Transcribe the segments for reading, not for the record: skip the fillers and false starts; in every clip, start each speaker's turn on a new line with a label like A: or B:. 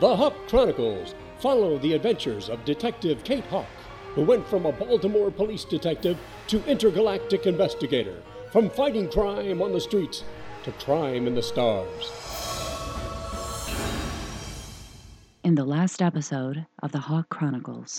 A: The Hawk Chronicles follow the adventures of Detective Kate Hawk, who went from a Baltimore police detective to intergalactic investigator, from fighting crime on the streets to crime in the stars.
B: In the last episode of The Hawk Chronicles.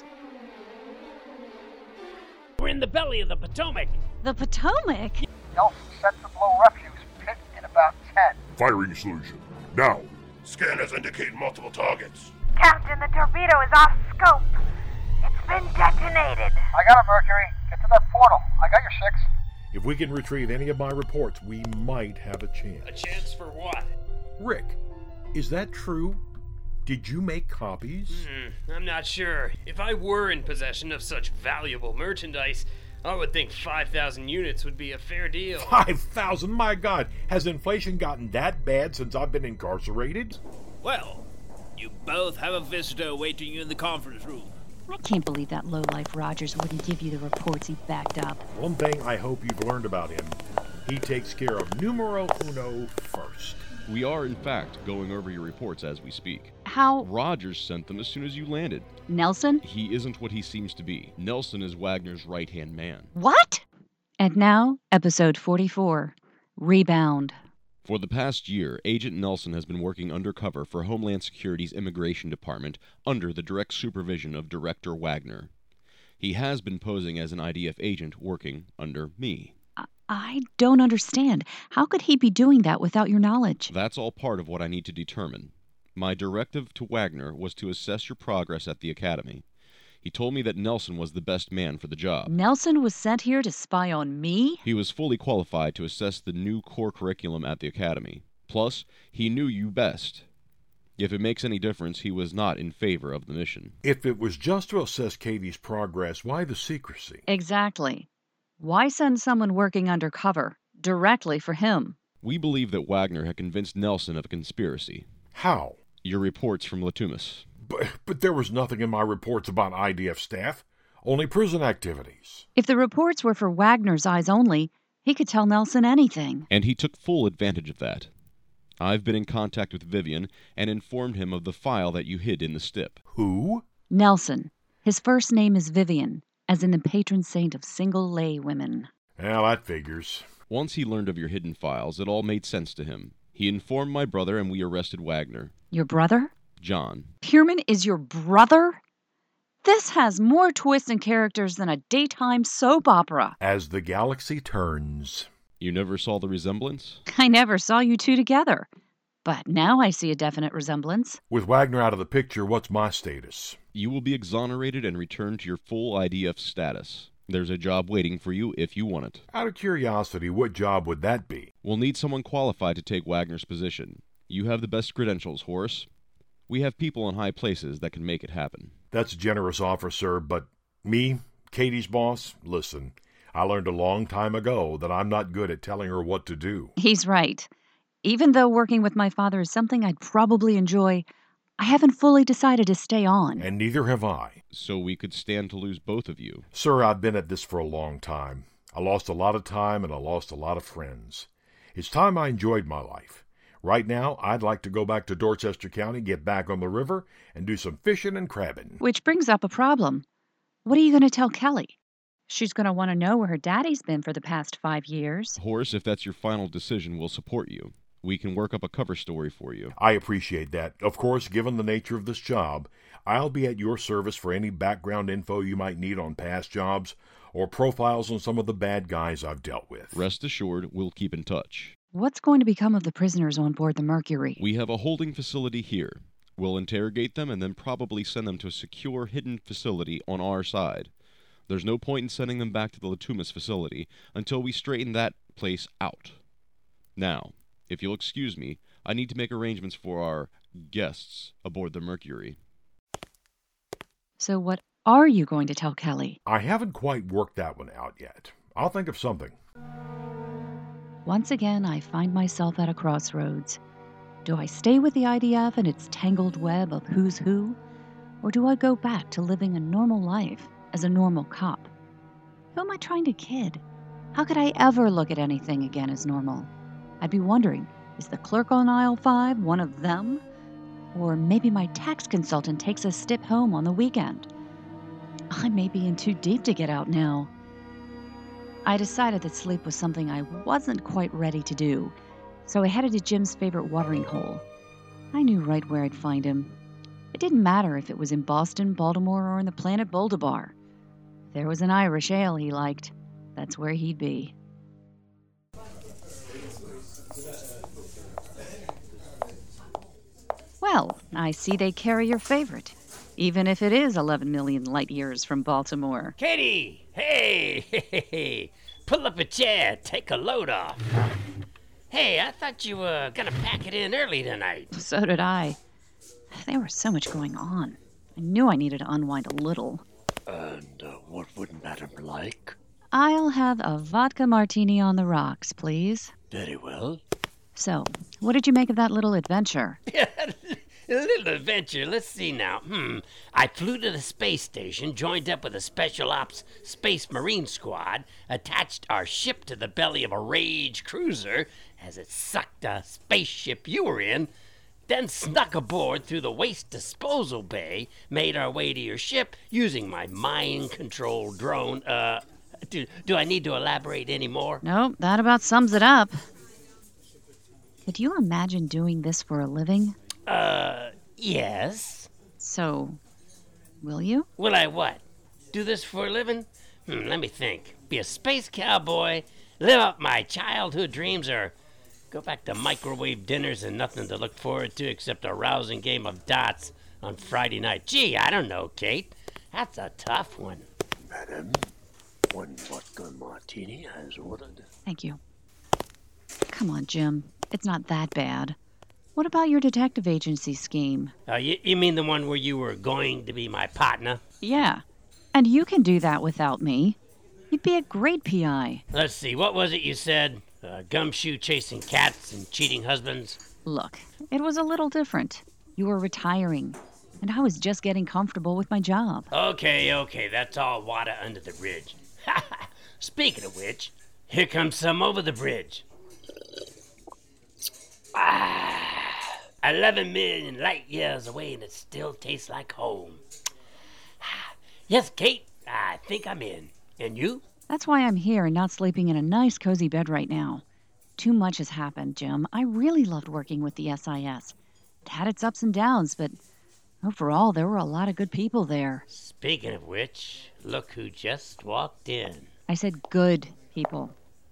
C: We're in the belly of the Potomac.
B: The Potomac?
D: Nelson set to blow refuse pit in about 10.
E: Firing solution. Now.
F: Scanners indicate multiple targets.
G: Captain, the torpedo is off scope. It's been detonated.
D: I got it, Mercury. Get to that portal. I got your 6.
E: If we can retrieve any of my reports, we might have a chance.
C: A chance for what?
E: Rick, is that true? Did you make copies?
C: I'm not sure. If I were in possession of such valuable merchandise, I would think 5,000 units would be a fair deal.
E: 5,000? My God, has inflation gotten that bad since I've been incarcerated?
H: Well, you both have a visitor awaiting you in the conference room.
B: I can't believe that lowlife Rogers wouldn't give you the reports he backed up.
E: One thing I hope you've learned about him, he takes care of numero uno first.
I: We are, in fact, going over your reports as we speak.
B: How?
I: Rogers sent them as soon as you landed.
B: Nelson?
I: He isn't what he seems to be. Nelson is Wagner's right-hand man.
B: What? And now, episode 44, Rebound.
I: For the past year, Agent Nelson has been working undercover for Homeland Security's Immigration Department under the direct supervision of Director Wagner. He has been posing as an IDF agent working under me.
B: I don't understand. How could he be doing that without your knowledge?
I: That's all part of what I need to determine. My directive to Wagner was to assess your progress at the Academy. He told me that Nelson was the best man for the job.
B: Nelson was sent here to spy on me?
I: He was fully qualified to assess the new core curriculum at the Academy. Plus, he knew you best. If it makes any difference, he was not in favor of the mission.
E: If it was just to assess Katie's progress, why the secrecy?
B: Exactly. Why send someone working undercover directly for him?
I: We believe that Wagner had convinced Nelson of a conspiracy.
E: How?
I: Your reports from Latumas.
E: But there was nothing in my reports about IDF staff. Only prison activities.
B: If the reports were for Wagner's eyes only, he could tell Nelson anything.
I: And he took full advantage of that. I've been in contact with Vivian and informed him of the file that you hid in the STIP.
E: Who?
B: Nelson. His first name is Vivian, as in the patron saint of single lay women.
E: Well, that figures.
I: Once he learned of your hidden files, it all made sense to him. He informed my brother and we arrested Wagner.
B: Your brother?
I: John.
B: Pierman is your brother? This has more twists and characters than a daytime soap opera.
E: As the galaxy turns.
I: You never saw the resemblance?
B: I never saw you two together. But now I see a definite resemblance.
E: With Wagner out of the picture, what's my status?
I: You will be exonerated and returned to your full IDF status. There's a job waiting for you if you want it.
E: Out of curiosity, what job would that be?
I: We'll need someone qualified to take Wagner's position. You have the best credentials, Horace. We have people in high places that can make it happen.
E: That's a generous offer, sir, but me, Katie's boss, listen, I learned a long time ago that I'm not good at telling her what to do.
B: He's right. Even though working with my father is something I'd probably enjoy, I haven't fully decided to stay on.
E: And neither have I.
I: So we could stand to lose both of you.
E: Sir, I've been at this for a long time. I lost a lot of time and I lost a lot of friends. It's time I enjoyed my life. Right now, I'd like to go back to Dorchester County, get back on the river, and do some fishing and crabbing.
B: Which brings up a problem. What are you going to tell Kelly? She's going to want to know where her daddy's been for the past 5 years.
I: Horace, if that's your final decision, we'll support you. We can work up a cover story for you.
E: I appreciate that. Of course, given the nature of this job, I'll be at your service for any background info you might need on past jobs or profiles on some of the bad guys I've dealt with.
I: Rest assured, we'll keep in touch.
B: What's going to become of the prisoners on board the Mercury?
I: We have a holding facility here. We'll interrogate them and then probably send them to a secure, hidden facility on our side. There's no point in sending them back to the Latumas facility until we straighten that place out. Now, if you'll excuse me, I need to make arrangements for our guests aboard the Mercury.
B: So what are you going to tell Kelly?
E: I haven't quite worked that one out yet. I'll think of something.
B: Once again, I find myself at a crossroads. Do I stay with the IDF and its tangled web of who's who? Or do I go back to living a normal life as a normal cop? Who am I trying to kid? How could I ever look at anything again as normal? I'd be wondering, is the clerk on aisle 5 one of them? Or maybe my tax consultant takes a stip home on the weekend. I may be in too deep to get out now. I decided that sleep was something I wasn't quite ready to do, so I headed to Jim's favorite watering hole. I knew right where I'd find him. It didn't matter if it was in Boston, Baltimore, or in the Planet Boulder Bar. If there was an Irish ale he liked, that's where he'd be. Well, I see they carry your favorite, even if it is 11 million light years from Baltimore.
J: Katie! Hey! Pull up a chair, take a load off. Hey, I thought you were gonna pack it in early tonight.
B: So did I. There was so much going on. I knew I needed to unwind a little.
K: And what would Madam like?
B: I'll have a vodka martini on the rocks, please.
K: Very well.
B: So, what did you make of that little adventure?
J: A little adventure. Let's see now. I flew to the space station, joined up with a Special Ops Space Marine Squad, attached our ship to the belly of a Rage cruiser as it sucked a spaceship you were in, then snuck aboard through the waste disposal bay, made our way to your ship using my mind-controlled drone. Do I need to elaborate any more?
B: Nope, that about sums it up. Could you imagine doing this for a living?
J: Yes.
B: So, will you?
J: Will I what? Do this for a living? Let me think. Be a space cowboy, live up my childhood dreams, or go back to microwave dinners and nothing to look forward to except a rousing game of dots on Friday night. Gee, I don't know, Kate. That's a tough one.
K: Madam, one vodka martini as ordered.
B: Thank you. Come on, Jim. It's not that bad. What about your detective agency scheme?
J: You mean the one where you were going to be my partner?
B: Yeah. And you can do that without me. You'd be a great PI.
J: Let's see, what was it you said? Gumshoe chasing cats and cheating husbands?
B: Look, it was a little different. You were retiring, and I was just getting comfortable with my job.
J: Okay, that's all water under the bridge. Speaking of which, here comes some over the bridge. 11 million light years away and it still tastes like home. Yes, Kate, I think I'm in. And you?
B: That's why I'm here and not sleeping in a nice, cozy bed right now. Too much has happened, Jim. I really loved working with the SIS. It had its ups and downs, but overall, there were a lot of good people there.
J: Speaking of which, look who just walked in.
B: I said good people.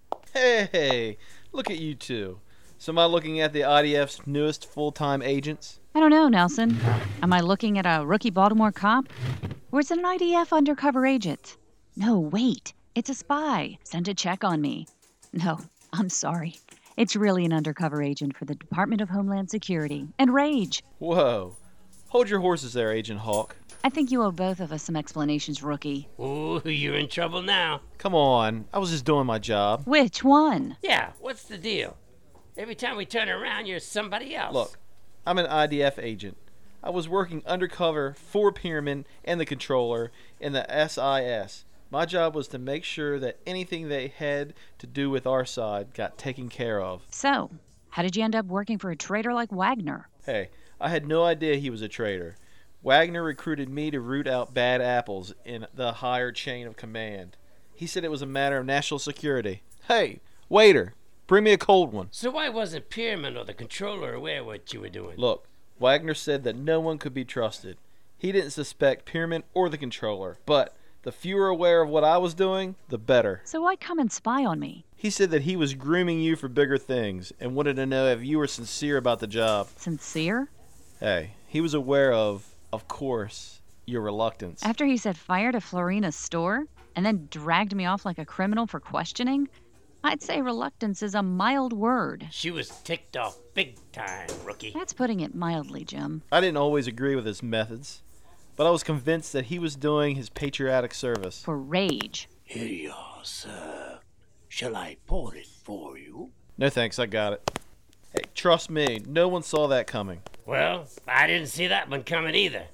L: Hey, look at you two. So am I looking at the IDF's newest full-time agents?
B: I don't know, Nelson. Am I looking at a rookie Baltimore cop? Or is it an IDF undercover agent? No, wait. It's a spy sent to check on me. No, I'm sorry. It's really an undercover agent for the Department of Homeland Security and Rage.
L: Whoa. Hold your horses there, Agent Hawk.
B: I think you owe both of us some explanations, rookie.
J: Ooh, you're in trouble now.
L: Come on. I was just doing my job.
B: Which one?
J: Yeah, what's the deal? Every time we turn around, you're somebody else.
L: Look, I'm an IDF agent. I was working undercover for Pyramid and the Controller in the SIS. My job was to make sure that anything they had to do with our side got taken care of.
B: So, how did you end up working for a traitor like Wagner?
L: Hey, I had no idea he was a traitor. Wagner recruited me to root out bad apples in the higher chain of command. He said it was a matter of national security. Hey, waiter, bring me a cold one.
J: So why wasn't Pyramid or the Controller aware of what you were doing?
L: Look, Wagner said that no one could be trusted. He didn't suspect Pyramid or the Controller, but the fewer aware of what I was doing, the better.
B: So why come and spy on me?
L: He said that he was grooming you for bigger things and wanted to know if you were sincere about the job.
B: Sincere?
L: Hey, he was aware of course, your reluctance.
B: After he set fire to Florina's store and then dragged me off like a criminal for questioning, I'd say reluctance is a mild word.
J: She was ticked off big time, rookie.
B: That's putting it mildly, Jim.
L: I didn't always agree with his methods, but I was convinced that he was doing his patriotic service.
B: For Rage.
K: Here you are, sir. Shall I pour it for you?
L: No thanks, I got it. Hey, trust me, no one saw that coming.
J: Well, I didn't see that one coming either.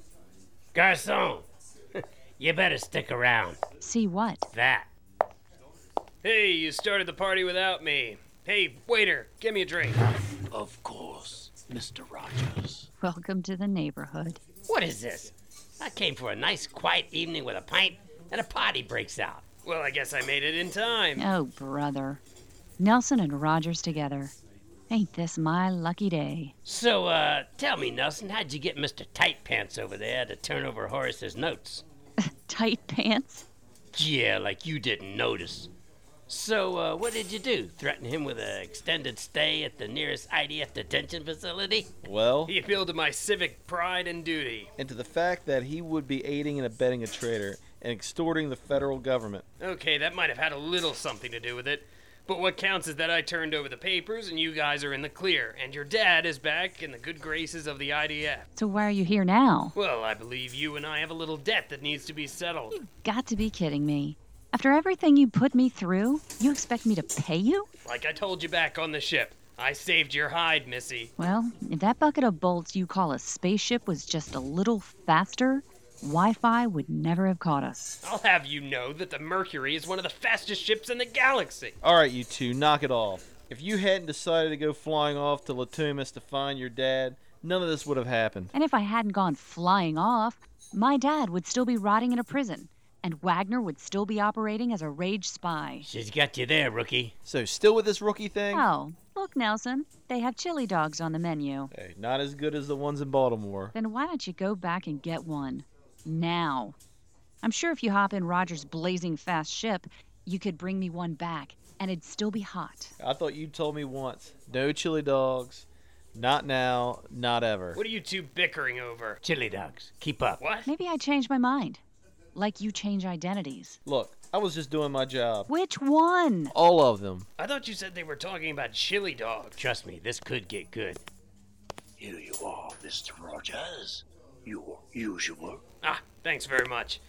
J: Garçon, you better stick around.
B: See what?
J: That.
C: Hey, you started the party without me. Hey, waiter, get me a drink.
K: Of course. Mr. Rogers.
B: Welcome to the neighborhood.
J: What is this? I came for a nice, quiet evening with a pint, and a party breaks out.
C: Well, I guess I made it in time.
B: Oh, brother. Nelson and Rogers together. Ain't this my lucky day?
J: So, tell me, Nelson, how'd you get Mr. Tight Pants over there to turn over Horace's notes?
B: Tight pants?
J: Yeah, like you didn't notice. So, what did you do? Threaten him with an extended stay at the nearest IDF detention facility?
L: Well,
C: He appealed to my civic pride and duty.
L: and to the fact that he would be aiding and abetting a traitor and extorting the federal government.
C: Okay, that might have had a little something to do with it. But what counts is that I turned over the papers and you guys are in the clear, and your dad is back in the good graces of the IDF.
B: So why are you here now?
C: Well, I believe you and I have a little debt that needs to be settled.
B: Got to be kidding me. After everything you put me through, you expect me to pay you?
C: Like I told you back on the ship, I saved your hide, Missy.
B: Well, if that bucket of bolts you call a spaceship was just a little faster, Wi-Fi would never have caught us.
C: I'll have you know that the Mercury is one of the fastest ships in the galaxy.
L: All right, you two, knock it off. If you hadn't decided to go flying off to Latumas to find your dad, none of this would have happened.
B: And if I hadn't gone flying off, my dad would still be rotting in a prison, and Wagner would still be operating as a rage spy.
J: She's got you there, rookie.
L: So, still with this rookie thing?
B: Oh, look, Nelson, they have chili dogs on the menu.
L: Hey, not as good as the ones in Baltimore.
B: Then why don't you go back and get one? Now. I'm sure if you hop in Roger's blazing fast ship, you could bring me one back, and it'd still be hot.
L: I thought you told me once. No chili dogs. Not now, not ever.
C: What are you two bickering over?
J: Chili dogs. Keep up.
C: What?
B: Maybe I changed my mind. Like you change identities.
L: Look, I was just doing my job.
B: Which one?
L: All of them.
C: I thought you said they were talking about chili dogs.
J: Trust me, this could get good.
K: Here you are, Mr. Rogers. Your usual.
C: Ah, thanks very much.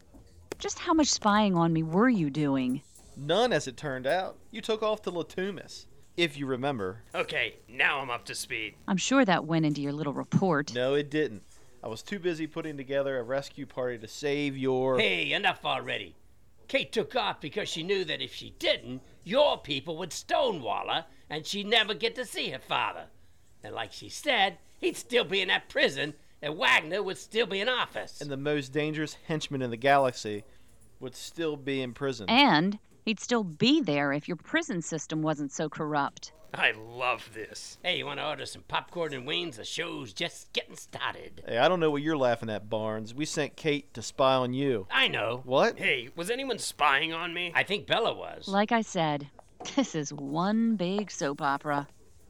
B: Just how much spying on me were you doing?
L: None, as it turned out. You took off to Latumas, if you remember.
C: Okay, now I'm up to speed.
B: I'm sure that went into your little report.
L: No, it didn't. I was too busy putting together a rescue party to save your...
J: Hey, enough already. Kate took off because she knew that if she didn't, your people would stonewall her, and she'd never get to see her father. And like she said, he'd still be in that prison, and Wagner would still be in office.
L: And the most dangerous henchman in the galaxy would still be in prison.
B: And he'd still be there if your prison system wasn't so corrupt.
C: I love this.
J: Hey, you want to order some popcorn and wings? The show's just getting started.
L: Hey, I don't know what you're laughing at, Barnes. We sent Kate to spy on you.
J: I know.
L: What?
C: Hey, was anyone spying on me?
J: I think Bella was.
B: Like I said, this is one big soap opera.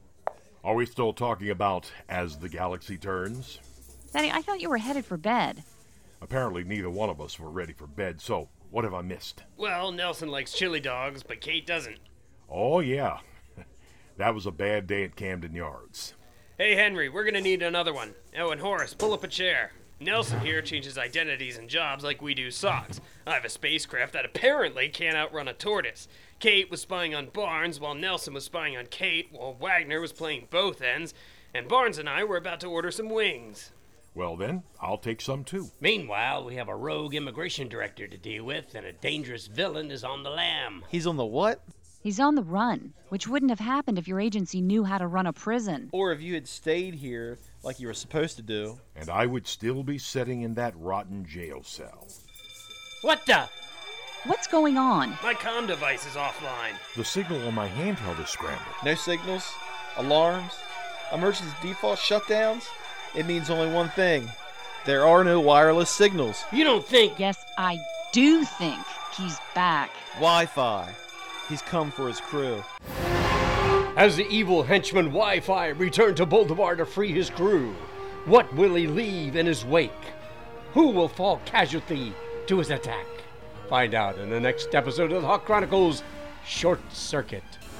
E: Are we still talking about As the Galaxy Turns?
B: Daddy, I thought you were headed for bed.
E: Apparently neither one of us were ready for bed, so what have I missed?
C: Well, Nelson likes chili dogs, but Kate doesn't.
E: Oh, yeah. That was a bad day at Camden Yards.
C: Hey, Henry, we're gonna need another one. Oh, and Horace, pull up a chair. Nelson here changes identities and jobs like we do socks. I have a spacecraft that apparently can't outrun a tortoise. Kate was spying on Barnes while Nelson was spying on Kate while Wagner was playing both ends, and Barnes and I were about to order some wings.
E: Well then, I'll take some too.
J: Meanwhile, we have a rogue immigration director to deal with, and a dangerous villain is on the lam.
L: He's on the what?
B: He's on the run, which wouldn't have happened if your agency knew how to run a prison.
L: Or if you had stayed here like you were supposed to do.
E: And I would still be sitting in that rotten jail cell.
J: What the?
B: What's going on?
C: My comm device is offline.
E: The signal on my handheld is scrambled.
L: No signals? Alarms? Emergency default shutdowns? It means only one thing. There are no wireless signals.
J: You don't think...
B: Yes, I do think he's back.
L: Wi-Fi. He's come for his crew.
A: As the evil henchman Wi-Fi returned to Baltimore to free his crew, what will he leave in his wake? Who will fall casualty to his attack? Find out in the next episode of the Hawk Chronicles Short Circuit.